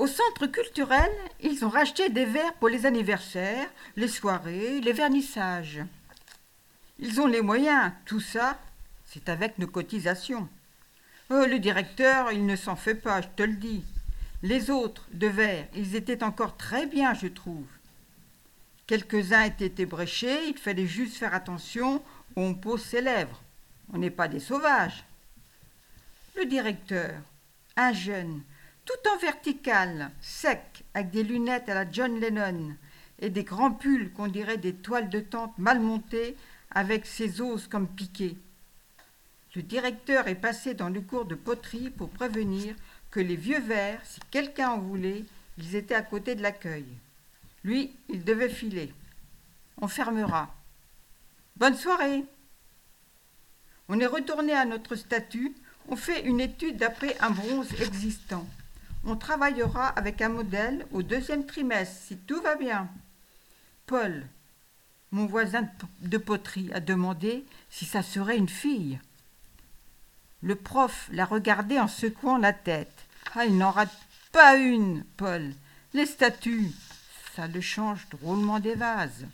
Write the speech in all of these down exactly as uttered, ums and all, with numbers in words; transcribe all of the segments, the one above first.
Au centre culturel, ils ont racheté des verres pour les anniversaires, les soirées, les vernissages. Ils ont les moyens, tout ça, c'est avec nos cotisations. Oh, le directeur, il ne s'en fait pas, je te le dis. Les autres, de verre, ils étaient encore très bien, je trouve. Quelques-uns étaient ébréchés, il fallait juste faire attention où on pose ses lèvres. On n'est pas des sauvages. Le directeur, un jeune, tout en vertical, sec, avec des lunettes à la John Lennon et des grands pulls qu'on dirait des toiles de tente mal montées avec ses os comme piqués. Le directeur est passé dans le cours de poterie pour prévenir que les vieux verres, si quelqu'un en voulait, ils étaient à côté de l'accueil. Lui, il devait filer. On fermera. Bonne soirée. On est retourné à notre statut. On fait une étude d'après un bronze existant. On travaillera avec un modèle au deuxième trimestre, si tout va bien. Paul, mon voisin de poterie, a demandé si ça serait une fille. Le prof l'a regardé en secouant la tête. Ah, il n'en rate pas une, Paul. Les statues, ça le change drôlement des vases.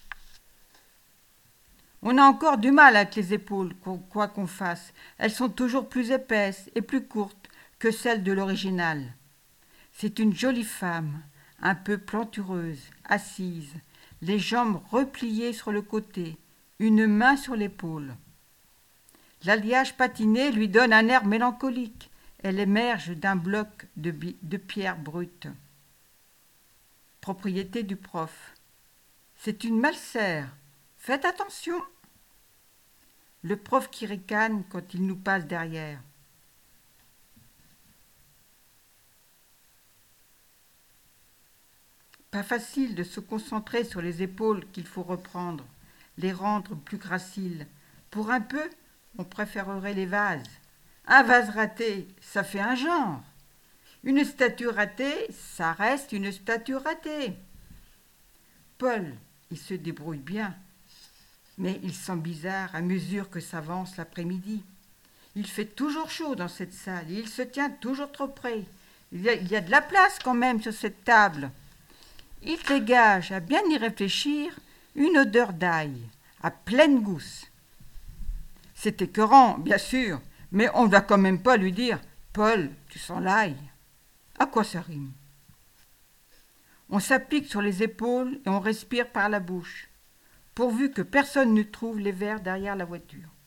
On a encore du mal avec les épaules, quoi qu'on fasse. Elles sont toujours plus épaisses et plus courtes que celles de l'original. C'est une jolie femme, un peu plantureuse, assise, les jambes repliées sur le côté, une main sur l'épaule. L'alliage patiné lui donne un air mélancolique. Elle émerge d'un bloc de, bi- de pierre brute. Propriété du prof. C'est une malsère. Faites attention. Le prof qui ricane quand il nous passe derrière. Pas facile de se concentrer sur les épaules qu'il faut reprendre, les rendre plus graciles. Pour un peu, on préférerait les vases. Un vase raté, ça fait un genre. Une statue ratée, ça reste une statue ratée. Paul, il se débrouille bien, mais il sent bizarre à mesure que s'avance l'après-midi. Il fait toujours chaud dans cette salle et il se tient toujours trop près. Il y a, il y a de la place quand même sur cette table. Il dégage, à bien y réfléchir, une odeur d'ail, à pleine gousse. C'est écœurant, bien sûr, mais on ne va quand même pas lui dire « Paul, tu sens l'ail ». À quoi ça rime? On s'applique sur les épaules et on respire par la bouche, pourvu que personne ne trouve les verres derrière la voiture.